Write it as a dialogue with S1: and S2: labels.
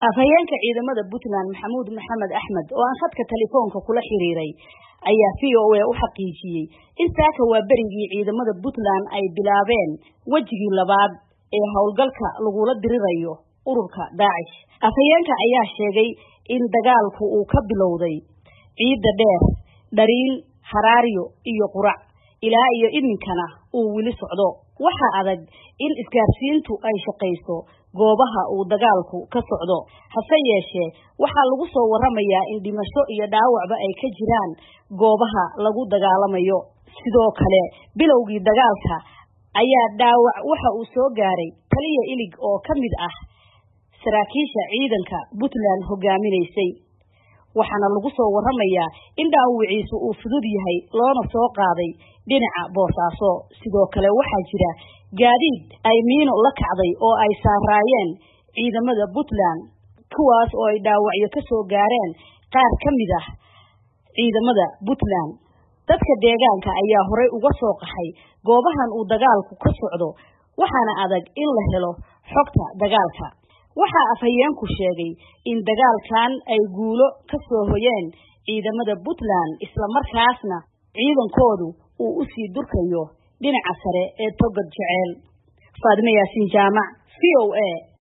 S1: afhayeenka ciidamada Puntland Maxamuud Maxamed Axmed oo aan khadka telefoonka kula xiriiray ayaa VOA u xaqiijiyay in saaka waa berigii ciidamada Puntland ay bilaabeen wajigii labaad ee howlgalka lagula dirirayo ururka Daesh. Afhayeenka ayaa sheegay in dagaalku uu ka bilowday ciidda dheer, Dariin, Haraariyo iyo Qurac ilaa iyo iminkana uu wili socdo. Waxa adag in isgaarsiintu ay shaqeyso goobaha uu dagaalku ka socdo. Hase yeeshee waxa lagu soo waramayaa in dhimasho iyo dhaawacba ay ka jiraan goobaha lagu dagaalamayo. Sidoo kale bilowgii dagaalka ayaa dhaawac waxa uu soo gaaray taliye ilig oo kamid ah saraakiisha ciidanka Puntland hogaaminaysay. waxaana lagu soo waramayaa in dhaawiciisu uu fudud yahay loona soo qaaday dhinaca Boosaaso. Sidoo kale waxaa jira gaadiid ay miino la kacday oo ay saarayeen ciidamada Puntland, kuwaas oo ay dhaawacyo ka soo gaareen qaar kamid ah ciidamada Puntland. Dadka deegaanka ayaa horey uga soo qaxay goobahan uu dagaalku ka socdo, waxaana adag in la helo xogta dagaalka. Waxa afhayeenku sheegay in dagaalkan ay guulo ka soo hoyeen ciidamada Puntland, isla markaasna ciidankoodu uu u sii durkayo dhinaca sare ee Togod Jecel. Faadime Yaasin Jaamac, VOA.